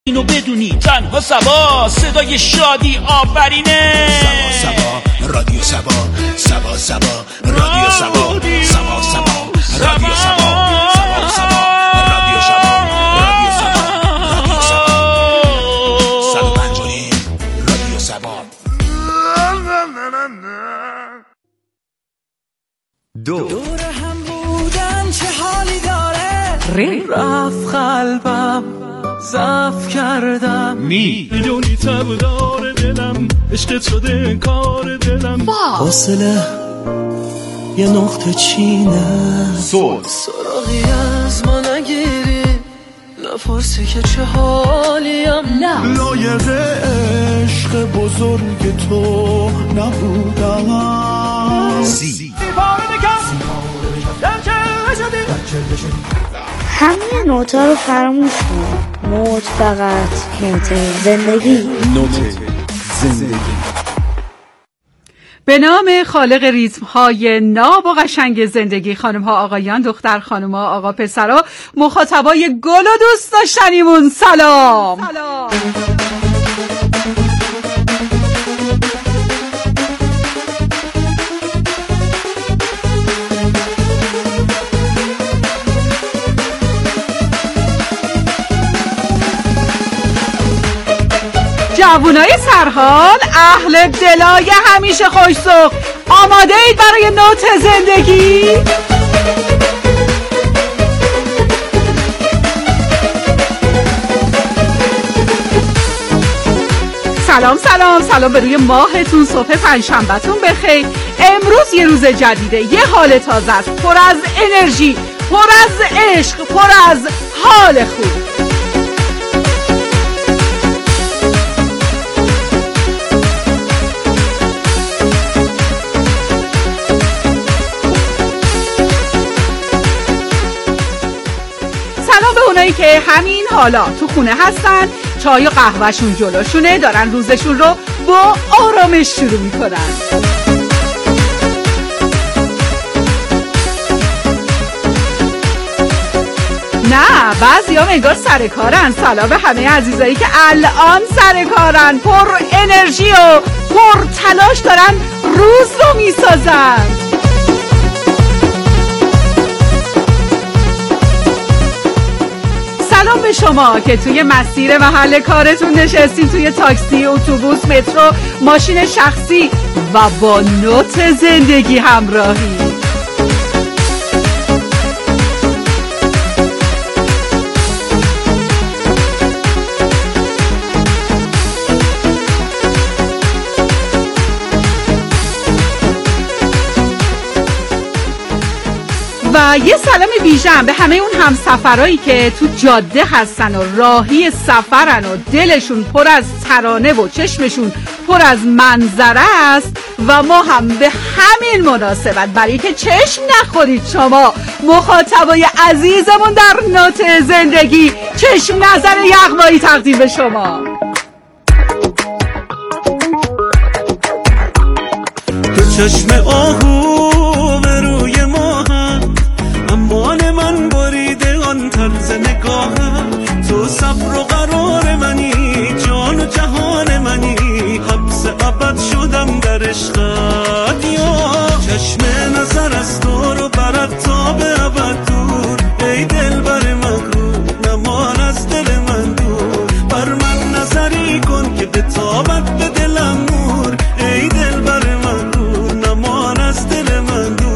اینو بدونی تنها سبا صدای شادی آفرینه. سبا سبا رادیو سبا، سبا سبا رادیو سبا، سبا سبا رادیو سبا، سبا سبا رادیو سبا، رادیو سبا، رادیو سبا 105 رادیو سبا. دور هم بودن چه حالی داره، رفت قلبم ضعف کردم، میدونی تب داره دلم، عشقت شده کار دلم، فاصله یه نقطه چینه، سراغی از ما نگیری، نپرسی که چه حالیم، لایق عشق بزرگ تو نبودم. همه نوتا رو فراموش کن. نوت فقط نوت زندگی. نوت زندگی. به نام خالق ریتم‌های ناب و قشنگ زندگی، خانم‌ها آقایان، دختر خانم‌ها آقا پسرا، مخاطبای گل و دوست داشتنیمون سلام. جوونای سرحال، اهل دلای همیشه خوش‌ذوق، آماده اید برای نوت زندگی؟ سلام سلام سلام به روی ماهتون، صبح پنجشنبه‌تون بخیر. امروز یه روز جدیده، یه حال تازه است، پر از انرژی، پر از عشق، پر از حال خوب. اونایی که همین حالا تو خونه هستن، چای و قهوهشون جلوشونه، دارن روزشون رو با آرامش شروع میکنن. نه، بعضی‌ها انگار سر کارن. سلام به همه عزیزایی که الان سر کارن، پر انرژی و پر تلاش دارن روز رو میسازن. سلام به شما که توی مسیر محل کارتون نشستین، توی تاکسی، اتوبوس، مترو، ماشین شخصی و با نوت زندگی همراهی. و یه سلام ویژه‌ام به همه اون همسفرایی که تو جاده هستن و راهی سفرن و دلشون پر از ترانه و چشمشون پر از منظره است و ما هم به همین مناسبت، برای که چشم نخورید شما مخاطبای عزیزمون در نوت زندگی، چشم نظر یغمایی تقدیم به شما. تو چشم آهو به روی ما هم، امان من بریده آن طرز نگاهم، تو صبر و قرار منی، جان و جهان منی، حبس ابد شدم در عشقت، یا چشم نظر از تو رو برد تا به ابد دور، ای دلبر مغرور نمان از دل من دور، بر من نظری کن که به تابت به دلم نور، ای دلبر مغرور نمان از دل من دور.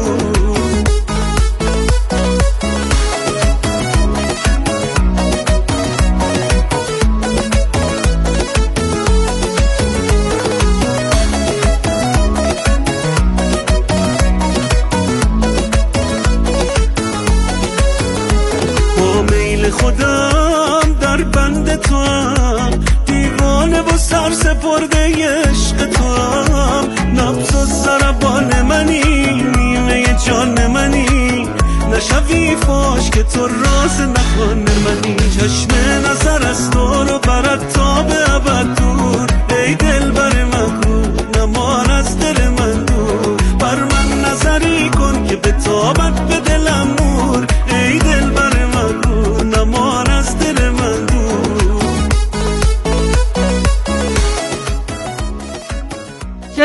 خودم در بند تو هم، دیوانه و سر سپرده عشق تو هم، نبض و ضربان منی، نیمه جان منی، نشوی فاش که تو راز نخوان منی، چشم نظر از تو رو برد تا به ابد دور، ای دلبر مغرور نمان از دل من دور، بر من نظری کن که به تابت به دلم نور، ای دلبر مغرور نمان از دل من دور.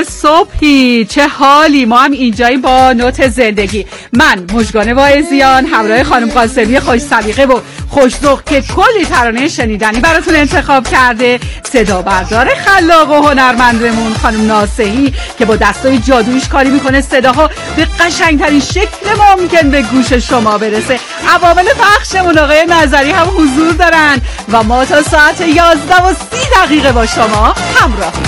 چه صبحی، چه حالی. ما هم اینجایی با نوت زندگی. من مژگان واعظیان همراه خانم قاسمی خوش سلیقه و خوش‌ذوق که کلی ترانه شنیدنی براتون انتخاب کرده. صدا بردار خلاق و هنرمندمون خانم ناصحی که با دستای جادویش کاری میکنه صداها به قشنگترین شکل ممکن به گوش شما برسه. عوامل پخشمون آقای نظری هم حضور دارن و ما تا ساعت 11:30 با شما همراهیم.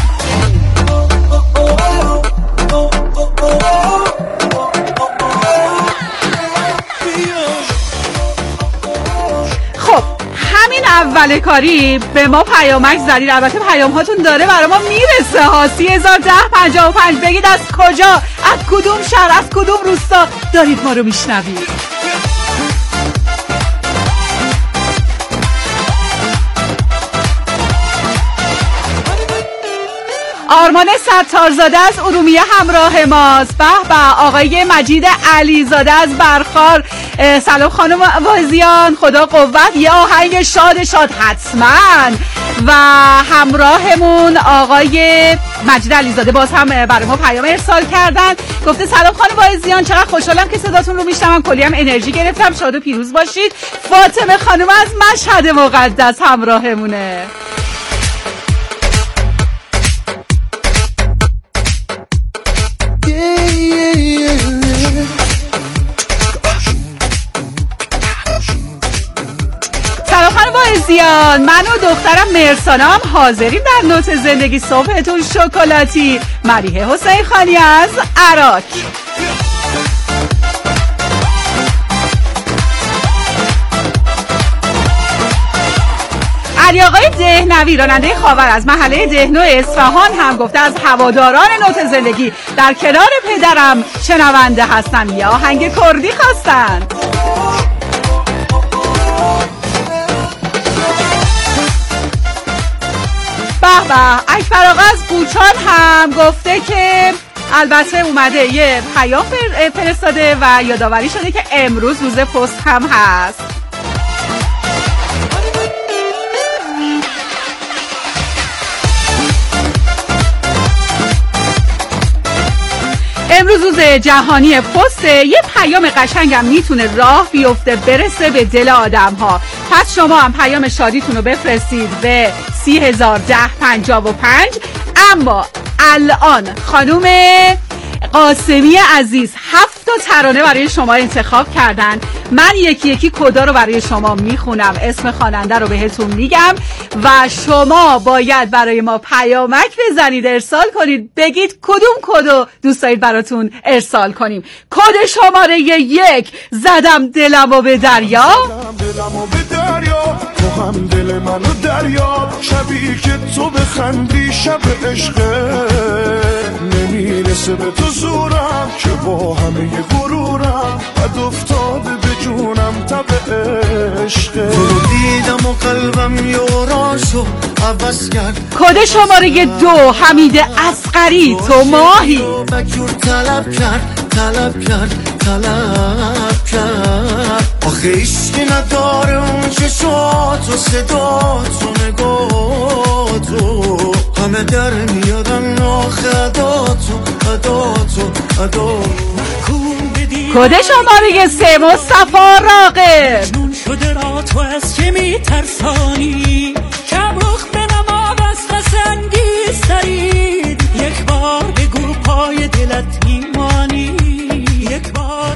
خب همین اول کاری به ما پیامک زدید. البته پیام هاتون داره برای ما میرسه ها. 301055 بگید از کجا، از کدوم شهر، از کدوم روستا دارید ما رو میشنوید. آرمان ستارزاده از ارومیه همراه ماست. به به. آقای مجید علیزاده از برخار. سلام خانم واعظیان، خدا قوت. یه آهنگ شاد حتما. و همراهمون آقای مجید علیزاده باز هم برای ما پیام ارسال کردن. گفته سلام خانم واعظیان، چقدر خوشحالم که صداتون رو میشنوم، کلی هم انرژی گرفتم، شاد و پیروز باشید. فاطمه خانم از مشهد مقدس همراهمونه. سلام خانم واعظیان، من و دخترم مرسانا هم حاضریم در نوت زندگی. صبحتون شکلاتی. ملیحه حسین خانی از عراق. علی آقای دهنوی راننده خاور از محله دهنو اصفهان هم گفته از هواداران نوت زندگی در کنار پدرم شنونده هستن، یه آهنگ کردی خواستن. به به. اکبر آقا از قوچان هم گفته که البته اومده یه پیام فرستاده و یادآوری شده که امروز روز پست هم هست. امروز روز جهانی پست. یه پیام قشنگم میتونه راه بیفته برسه به دل آدم ها. پس شما هم پیام شادیتون رو بفرستید به 301055. اما الان خانوم قاسمی عزیز 7 ترانه برای شما انتخاب کردن. من یکی یکی کدا رو برای شما میخونم، اسم خواننده رو بهتون میگم و شما باید برای ما پیامک بزنید، ارسال کنید، بگید کدوم کدو دوست دارید براتون ارسال کنیم. کد شماره 1 زدم دلمو به دریا. تو هم دل منو دریا، شبی که تو بخندی شب عشقه، نمیرسه به تو زورم که با همه غرورم بد افتاده به جونم تب عشقه. تو دیدم و قلبم یوراشو عوض کرد. کد شماره 2 حمید اصغری تو ماهی. بکور طلب کرد آخه عشقی نداره اون چشات و صدات و نگاتو، همه در میادن آخه عداتو. کد شماره 3 مصطفی راغب. جنون شده را تو از که میترسانی، کم رخ به نما بست سنگی سرید، یک بار بگو پای دلت میمانی، یک بار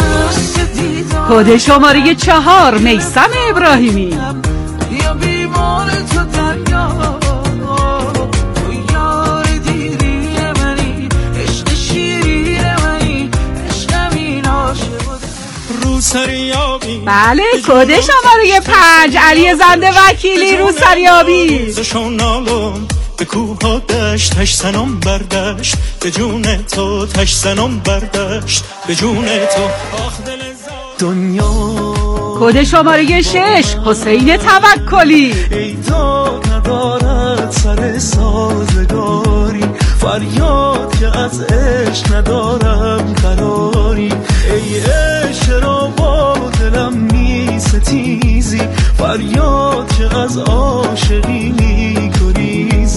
کد شماره 4 میثم ابراهیمی. یا بیمار تو دریا، تو یار دیری منی، عشق شیری منی، عشقم این عاشق رو سریابی. بله کد شماره 5 علی زنده وکیلی رو سریابی. به کوه ها دشت تش سنم بردشت، به جون تو تش سنم بردشت، به جون تو آخ دل دنیا. کد شماره 6 حسین توکلی. ای تو ندارد سر سازگاری، فریاد که از عشق ندارم قراری، ای عشق را با دلم می ستیزی، فریاد که از عاشقی می گریزی.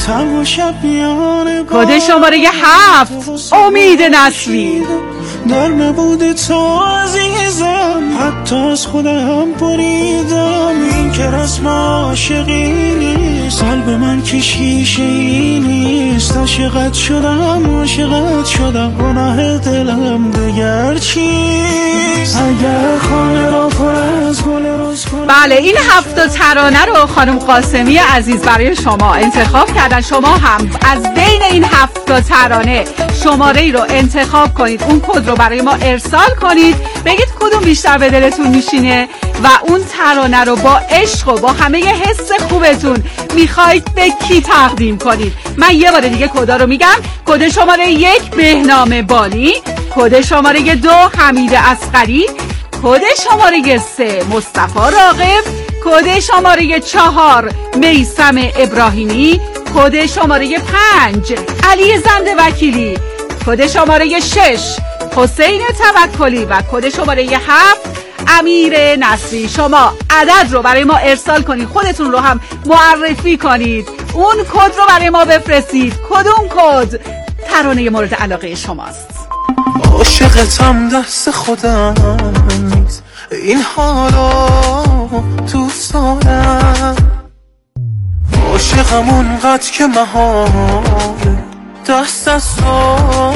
تنها شب میانه کد شماره 7 امید نسلی. در نبود تو عزیزم حتی از خودم بریدم. این که رسم عاشقی نیست، قلب من که شیشه ای نیست. عاشقت شدم گناه دلم دگر چیست. اگر خانه را پر از گل روز کنم. بله این 7 ترانه رو خانم قاسمی عزیز برای شما انتخاب کردن. شما هم از بین این 7 ترانه شماره ای رو انتخاب کنید، اون کد رو برای ما ارسال کنید، بگید کدوم بیشتر به دلتون میشینه و اون ترانه رو با عشق و با همه حس خوبتون میخواید به کی تقدیم کنید. من یه بار دیگه کدا رو میگم. کد شماره 1 بهنام بانی، کد شماره 2 حمید اصغری، کد شماره 3 مصطفی راغب، کد شماره 4 میثم ابراهیمی، کد شماره 5 علی زنده وکیلی، کد شماره 6 حسین توکلی و کد شماره 7 امیر نصری. شما عدد رو برای ما ارسال کنید، خودتون رو هم معرفی کنید، اون کد رو برای ما بفرستید. کدوم کد ترانه مورد علاقه شماست؟ عاشقتم دست خودم نیست، این حالا دوست دارم. عاشقم اونقدر که محاله دست از تو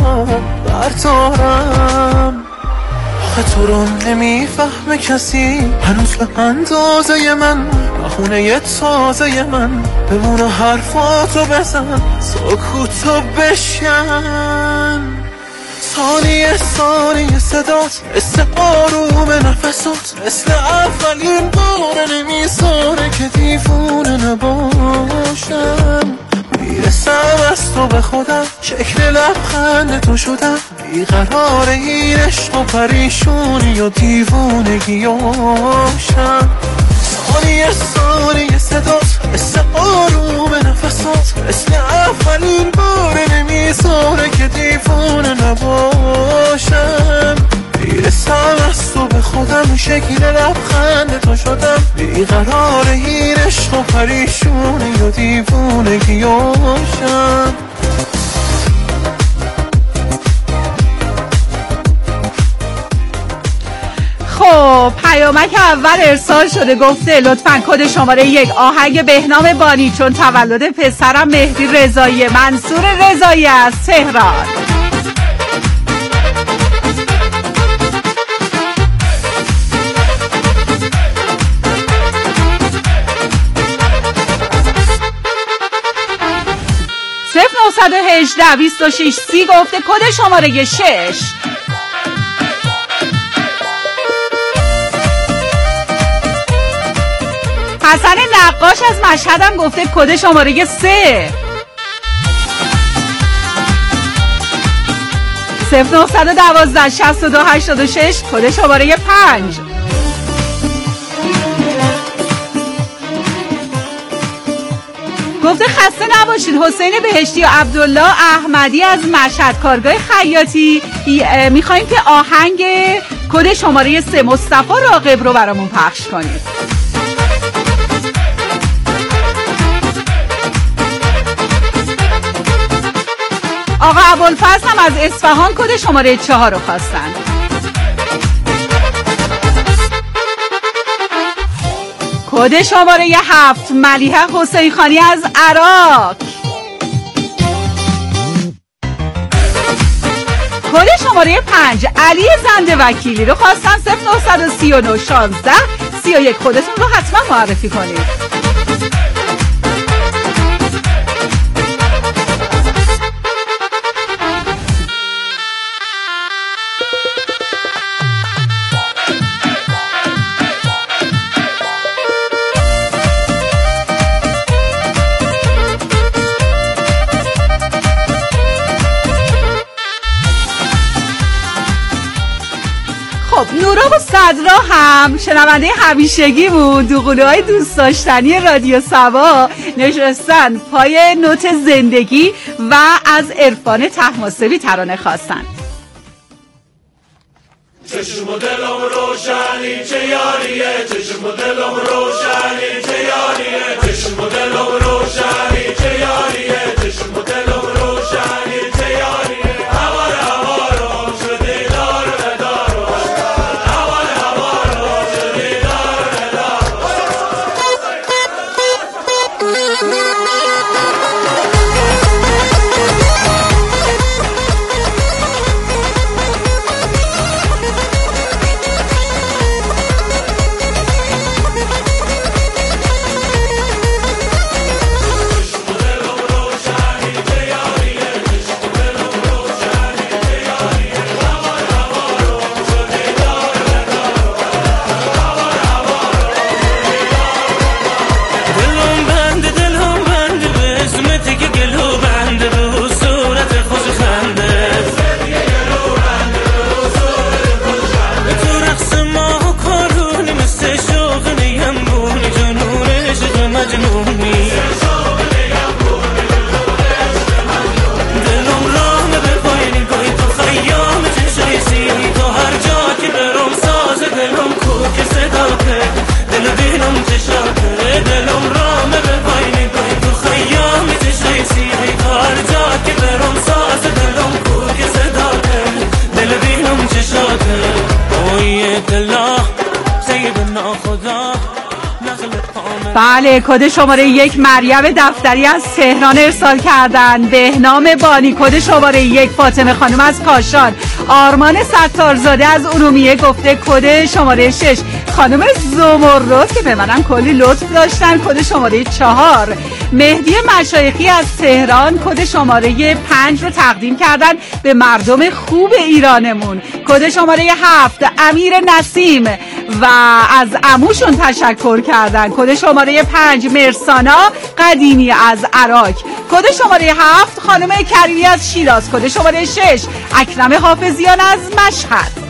بردارم. آخه تو رو نمیفهمه کسی هنوز به اندازه من، بهونه تازه من بمونه حرفاتو بزن، سکوتو بشکن. ثانیه صدات مثل آروم نفسات، مثل اولین بار نمیذاره که دیوونه نباشم. میرسم از تو به خودم، شکل لبخند تو شدم، بیقرار این عشق و پریشونی و دیوونگیاشم. ثانیه صدات مثل آروم نفسات، مثل اولین بار نمیذاره که دیوونه نباشم. میرسم از تو به خودم، شکل لبخند تو شدم، بیقرار این عشق و پریشونی و دیوونگیاشم. خب پیامک اول ارسال شده، گفته لطفاً کد شماره 1 آهنگ بهنام بانی چون تولد پسرم مهدی رضایی منصور رضایی از تهران. صفر 918 26 30 گفته کد شماره 6. حسن نقاش از مشهدم گفته کد شماره 3. 0912 62 86 کد شماره 5. گفته خسته نباشید حسین بهشتی و عبدالله احمدی از مشهد کارگاه خیاطی میخوایم که آهنگ کد شماره 3 مصطفی راغب رو برامون پخش کنید. آقا ابوالفضل هم از اصفهان کد شماره 4 رو خواستن. کد شماره 7 ملیحه حسین خانی از عراق. کد شماره 5 علی زنده وکیلی رو خواستن. 0939 16 31 خودتون رو حتما معرفی کنید. نورا و صدرا هم شنونده همیشگی بود، دوقلوهای دوست داشتنی رادیو سبا نشستن پای نوت زندگی و از عرفان طهماسبی ترانه خواستن. چشم و دلم روشنی چه یاریه، چشم و دلم روشنی چه یاریه، چشم و دلم روشنی چه یاریه، بله، کد شماره 1 مریم دفتری از تهران ارسال کردن. بهنام بانی کد شماره 1، فاطمه خانم از کاشان، آرمان ستارزاده از ارومیه گفته کد شماره 6، خانم زمرد که به منم کلی لطف داشتن کد شماره 4، مهدی مشایخی از تهران کد شماره 5 رو تقدیم کردن به مردم خوب ایرانمون. کد شماره 7 امیر نسیم و از عموشون تشکر کردن. کد شماره 5 مرسانا قدیمی از عراق. کد شماره 7 خانم کریمی از شیراز. کد شماره 6 اکرم حافظیان از مشهد.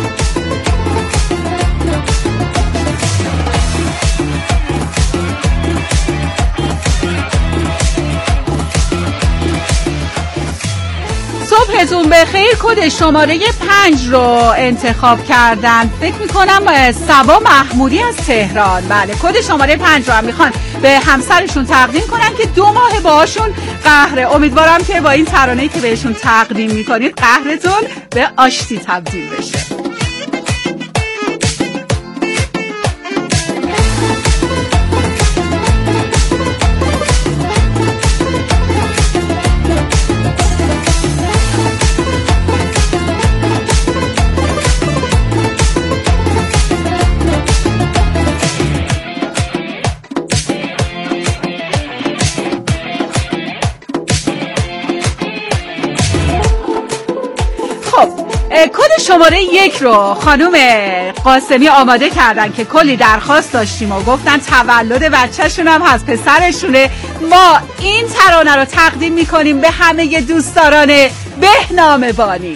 صبحتون بخیر. کد شماره 5 رو انتخاب کردن، فکر میکنم سبا محمودی از تهران. بله، کد شماره 5 رو هم میخوان به همسرشون تقدیم کنن که 2 ماه باهاشون قهره. امیدوارم که با این ترانه‌ای که بهشون تقدیم میکنید قهرتون به آشتی تبدیل بشه. کد شماره 1 رو خانم قاسمی آماده کردن که کلی درخواست داشتیم و گفتن تولد بچه‌شون هم هست، پسرشونه. ما این ترانه رو تقدیم میکنیم به همه دوستداران بهنام بانی.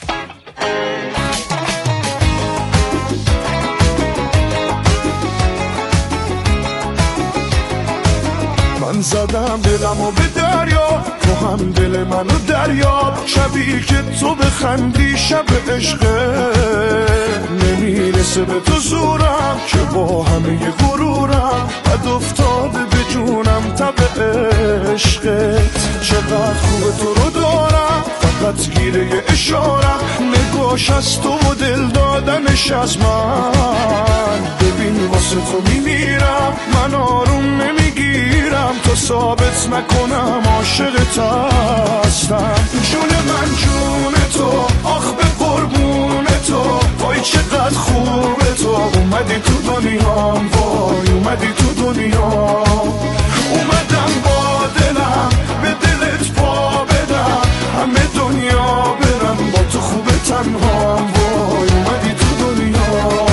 من زدم دلمو به دریا، تو هم دل منو دریاب. شبی که تو بخندی شب عشقه، نمیرسه به تو زورم که با همه غرورم بد افتاده به جونم تب عشقت. چقدر خوبه تو رو دارم، فقط گیره اشارم، نگاش از تو و دل دادنش از من. ببین واسه تو میمیرم، من آروم نمیگیرم تا ثابت نکنم عاشقت هستم. جون من جون تو، آخ به قربون تو، وای چقدر خوبه تو. اومدی تو دنیام، وای اومدی تو دنیام. اومدم با دلم به دلت پا بدم، همه دنیا برم با تو خوبه تنهام. وای اومدی تو دنیام.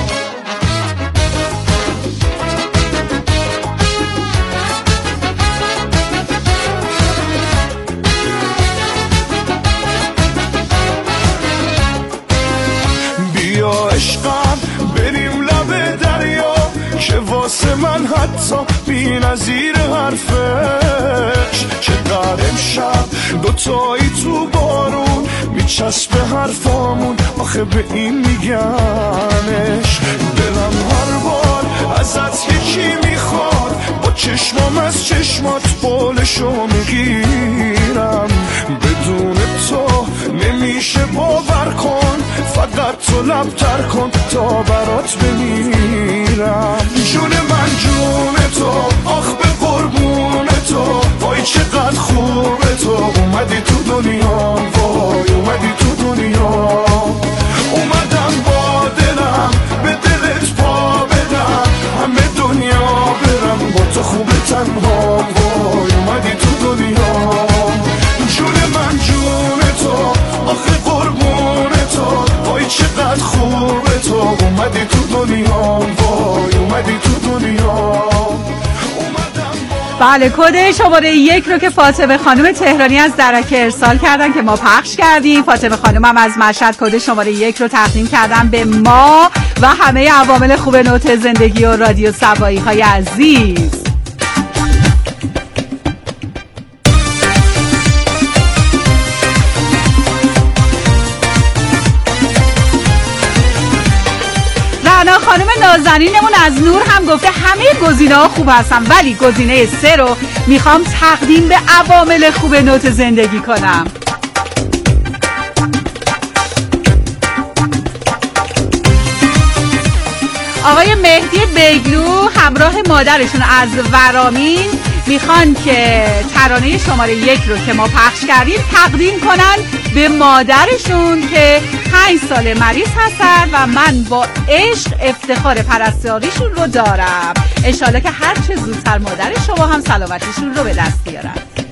بیا عشقم بریم لب دریا، که واسه من حتی بی نظیر حرفش. چقدر امشب دوتایی تو بارون میچسبه حرفامون، آخه به این میگنش. دلم هر بار ازت یکی میخواد، با چشمام از چشمات بالشو میگیرم. بدون تو نمیشه باور کن، فقط تو لبتر کن تا برات بمیرم. جون من جون تو، آخ به قربون اومدی تو دنیا. بله، کد شماره 1 رو که فاطمه خانم تهرانی از درکه ارسال کردن که ما پخش کردیم. فاطمه خانم هم از مشهد کد شماره 1 رو تقدیم کردن به ما و همه عوامل خوب نوت زندگی و رادیو سبایی های عزیز. رعنا خانم نازنینمون از نور هم گفته همه گزینه‌ها خوب هستن ولی گزینه 3 رو میخوام تقدیم به عوامل خوب نوت زندگی کنم. آقای مهدی بیگلو همراه مادرشون از ورامین میخوان که ترانه شماره 1 رو که ما پخش کردیم تقدیم کنن به مادرشون که 5 سال مریض هستن و من با عشق افتخار پرستاریشون رو دارم. انشالله که هر چه زودتر مادر شما هم سلامتیشون رو به دست بیارن.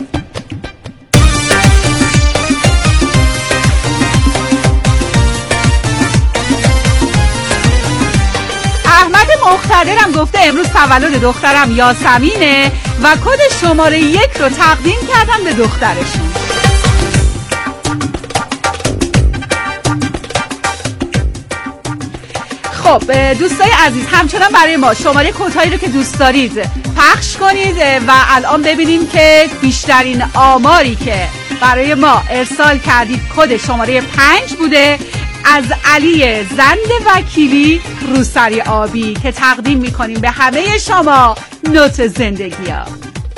احمد مقتدرم گفته امروز تولد دخترم یاسمینه و کد شماره 1 رو تقدیم کردن به دخترشون. خب دوستای عزیز، همچنان برای ما شماره کدهایی رو که دوست دارید پخش کنید و الان ببینیم که بیشترین آماری که برای ما ارسال کردید کد شماره 5 بوده از علی زند وکیلی روسری آبی که تقدیم میکنیم به همه شما نوت زندگی ها.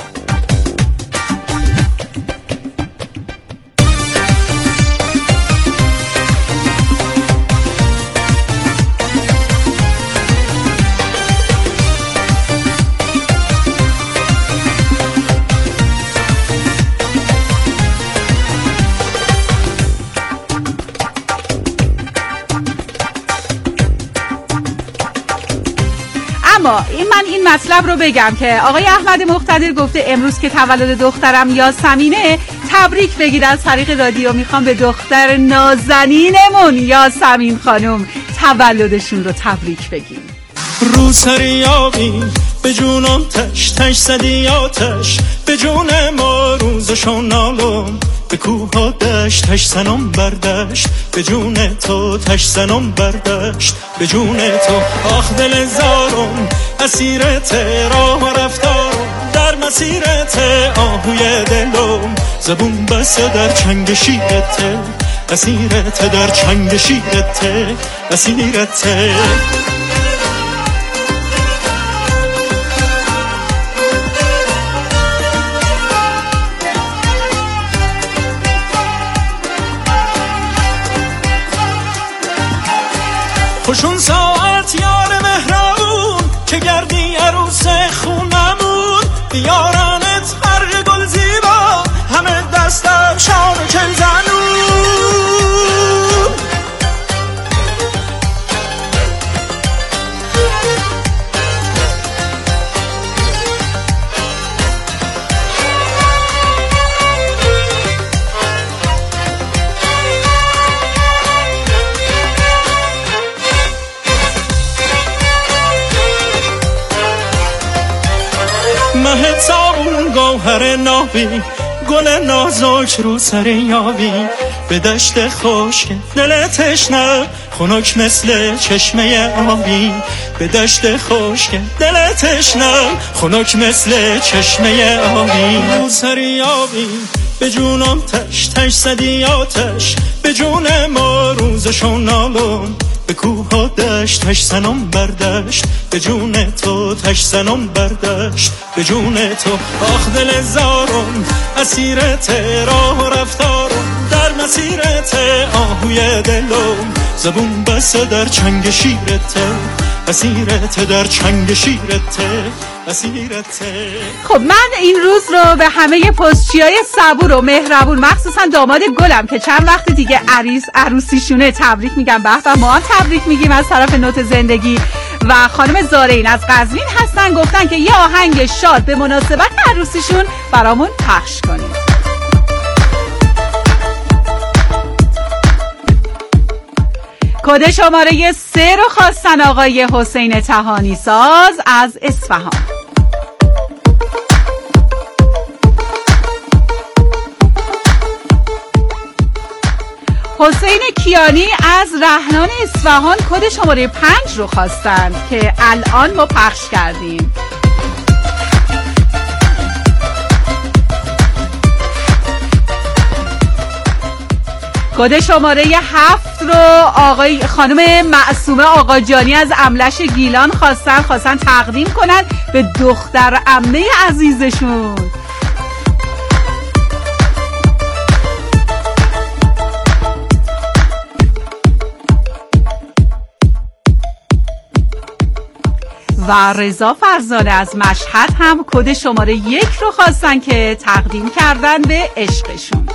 من این مطلب رو بگم که آقای احمد مقتدر گفته امروز که تولد دخترم یاسمینه تبریک بگید از طریق رادیو. میخوام به دختر نازنینمون یاسمین خانم تولدشون رو تبریک بگیم. رو سری آبی به جونم تش تش زدی آتش به جون ما روزشو نالم به کوه ها دشت تش زنم بردشت به جون تو تش زنم بردشت به جون تو. آخ دل زارم اسیرت راه رفتارم در مسیرت آهوی دلم زبون بسته در چنگ شیرت اسیرت در چنگ شیرت اسیرت. خوشون ساعت یار مهربون که گردی عروس خونمون بیارنت هر گل زیبا همه دستم شان چل زنون. مهتابون گوهر نابی گل نازک رو سر یابی به دشت خشک دل تشنه خنک مثل چشمه آبی به دشت خشک دل تشنه خنک مثل چشمه آبی. رو سر یابی به جونم تش تش زدی آتش به جون ما روزشو نالم به کوه ها دشت تش زنم بردشت به جون تو تش زنم بردشت به جون تو. آخ دل زارم اسیرت راه رفتارم در مسیرت آهوی دلم زبون بسته در چنگ شیرت اسیرت در چنگ شیرت اسیرت. خب من این روز رو به همه پستچیای صبور و مهربون مخصوصا داماد گلم که چند وقت دیگه عروسیشونه تبریک میگم. به ما هم تبریک میگیم از طرف نوت زندگی. و خانم زارین از قزوین هستن گفتن که یه آهنگ شاد به مناسبت عروسیشون برامون پخش کنید. کد شماره 3 رو خواستن آقای حسین طحانی ساز از اصفهان. حسین کیانی از رهنان اصفهان کد شماره 5 رو خواستن که الان ما پخش کردیم. کد شماره 7 رو خانم معصومه آقاجانی از املش گیلان خواستن تقدیم کنن به دختر عمه عزیزشون. و رضا فرزانه از مشهد هم کد شماره 1 رو خواستن که تقدیم کردن به عشقشون.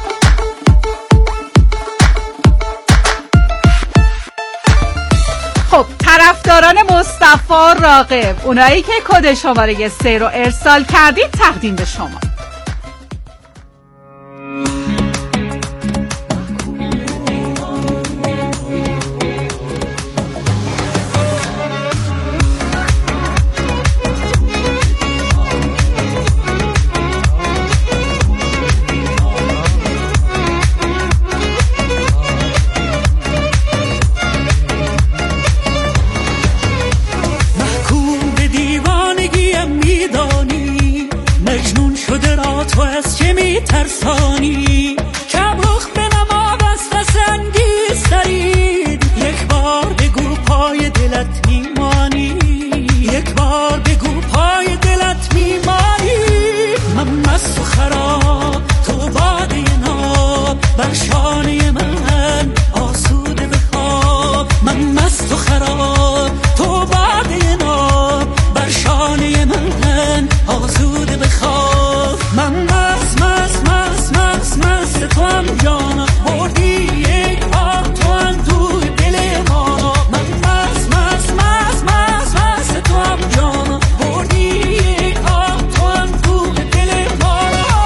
خب طرفداران مصطفی راغب، اونایی که کد شماره 3 رو ارسال کردید، تقدیم به شما. ترسانی کم رخ به نما وسوسه انگیز ترید، یک بار بگو پای دلت میمانی، یک بار بگو پای دلت میمانی. من مست و خراب تو باده ناب، بر شانه من آسوده بخواب. من مست و خراب تو باده ناب، بر شانه من آسوده بخواب. من مست تو هم جانا بردی یک بار تو هم توی دل ما. من مست تو هم جانا بردی یک بار تو هم توی دل ما.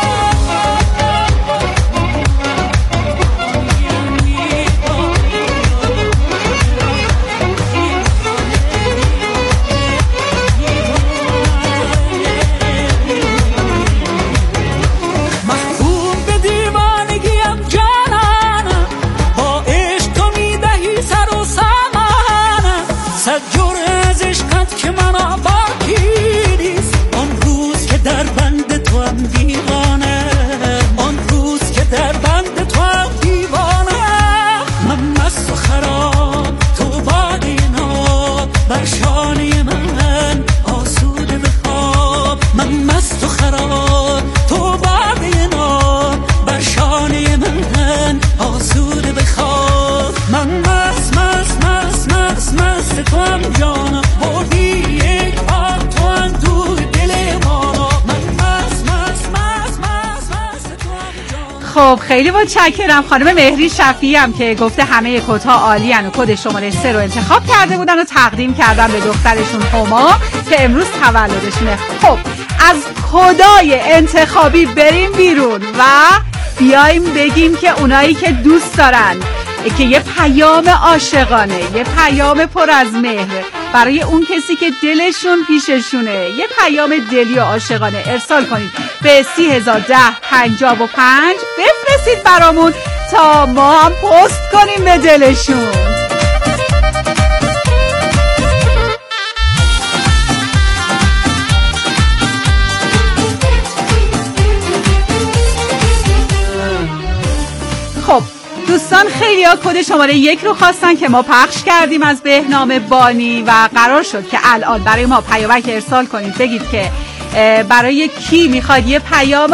خب خیلی متشکرم. خانم مهری شفیعی هم که گفته همه کدها عالی‌ان و کد شماره 3 رو انتخاب کرده بودن و تقدیم کردن به دخترشون هما که امروز تولدشونه. خب از کدای انتخابی بریم بیرون و بیایم بگیم که اونایی که دوست دارن که یه پیام عاشقانه، یه پیام پر از مهر برای اون کسی که دلشون پیششونه، یه پیام دلی و عاشقانه ارسال کنید به 301055 بفرستید برامون تا ما هم پست کنیم به دلشون. خب دوستان خیلی ها کد شماره 1 رو خواستن که ما پخش کردیم از بهنام بانی و قرار شد که الان برای ما پیامک ارسال کنید، بگید که برای کی میخواد یه پیام